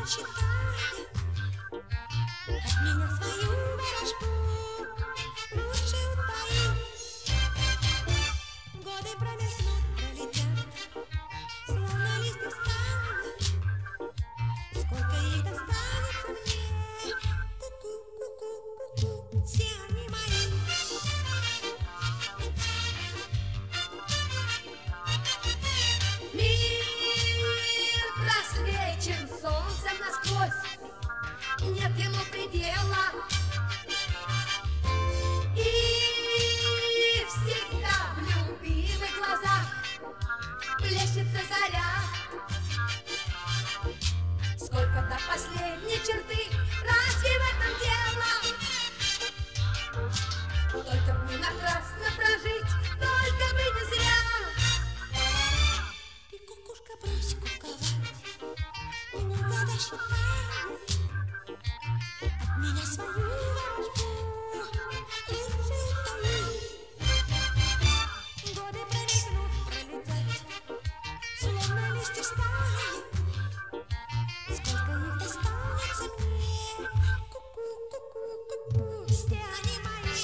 считая от меня свою ворожбу, лучше утаи. Годы промелькнут, пролетят, словно листья встали. Сколько их достанется мне? Ку-ку, ку-ку, ку-ку, все они мои. Мир просвечен солнцем насквозь, нет ему предела. И всегда в любимых глазах плещется заря. Сколько до последней черты, разве в этом дело? Только бы не напрасно прожить, только бы не зря. Ты, кукушка, брось куковать, мне года считаю от меня свою ворожбу, лучше утаи. Годы промелькнут, пролетят, словно листья встали. Сколько их достанется мне? Ку-ку, ку-ку, ку-ку, все они мои.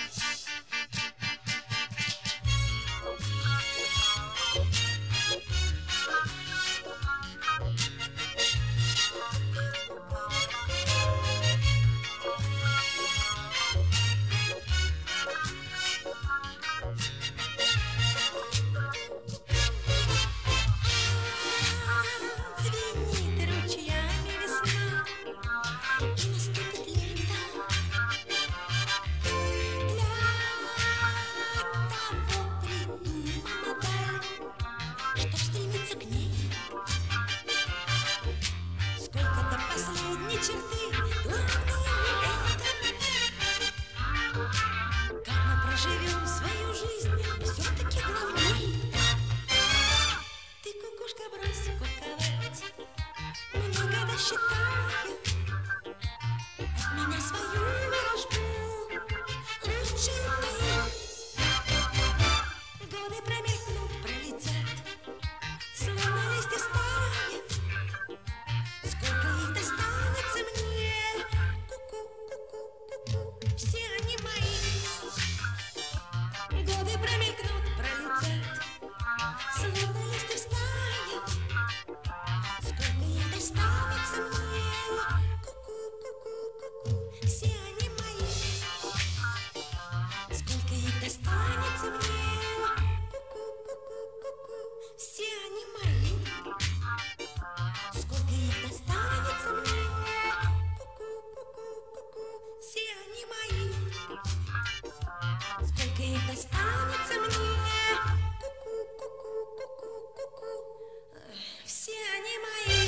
Звенит ручьями весна, и наступит лето. Для того придумана даль, чтоб стремиться к ней. Сколько до последней черты, главное не это. Как мы проживем свою жизнь, все-таки главней. Ты, кукушка, брось куковать, мне года считаю от меня свою ворожбу, лучше утаи. Годы промелькнут, пролетят, словно листья встали. Сколько их достанется мне? Ку-ку, ку-ку, ку-ку, все они мои. Годы промелькнут, пролетят, словно листья встали. Сколько их достанется мне? Ку-ку, ку-ку, ку-ку, все они мои. Сколько их достанется мне? Ку-ку, ку-ку, ку-ку, все они мои. Сколько их достанется мне? Ку-ку, ку-ку, ку-ку, все они мои. Сколько их достанется мне? Ку-ку, ку-ку, ку-ку, ку-ку, все они мои.